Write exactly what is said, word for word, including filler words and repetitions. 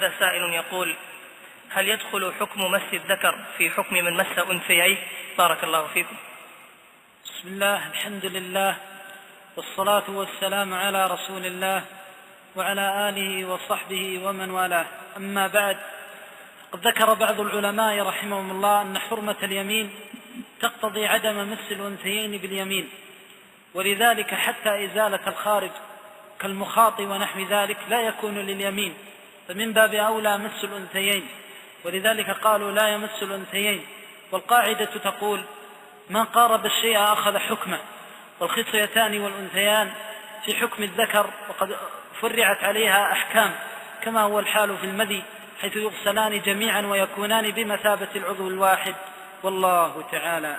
هذا سائل يقول: هل يدخل حكم مس الذكر في حكم من مس أنثييه؟ بارك الله فيكم. بسم الله، الحمد لله، والصلاة والسلام على رسول الله وعلى آله وصحبه ومن والاه، أما بعد. قد ذكر بعض العلماء رحمهم الله أن حرمة اليمين تقتضي عدم مس الأنثيين باليمين، ولذلك حتى إزالة الخارج كالمخاط ونحو ذلك لا يكون لليمين، فمن باب أولى مس الأنثيين، ولذلك قالوا لا يمس الأنثيين. والقاعدة تقول: ما قارب الشيء أخذ حكمه، والخصيتان والأنثيان في حكم الذكر، وقد فرعت عليها أحكام كما هو الحال في المذي، حيث يغسلان جميعا ويكونان بمثابة العضو الواحد، والله تعالى